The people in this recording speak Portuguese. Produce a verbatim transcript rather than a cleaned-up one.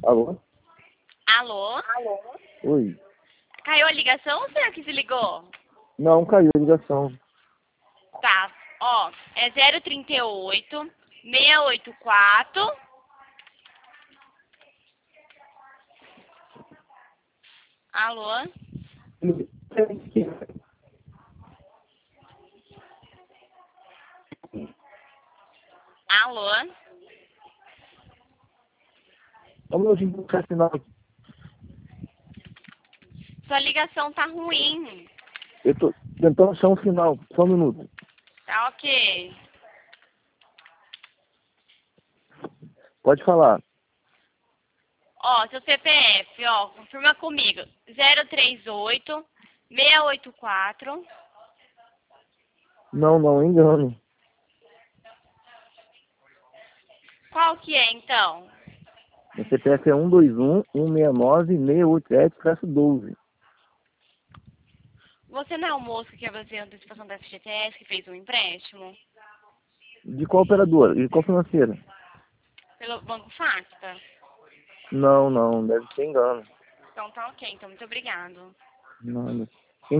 Alô? Alô? Oi. Caiu a ligação ou será que se ligou? Não, caiu a ligação. Tá, ó, é zero trinta e oito, seiscentos e oitenta e quatro. Alô? Alô? Vamos hoje buscar sinal. Sua ligação tá ruim. Eu tô tentando achar um sinal. Só um minuto. Tá ok. Pode falar. Ó, seu C P F, ó, confirma comigo. zero três oito, seiscentos e oitenta e quatro. Não, não, engano. Qual que é, então? Meu C P F é um dois um, um seis nove, seis oito sete, doze. Você não é o moço que quer fazer a antecipação da F G T S, que fez um empréstimo? De qual operadora? De qual financeira? Pelo Banco Facta? Não, não, deve ser engano. Então tá ok, então muito obrigado. Nada.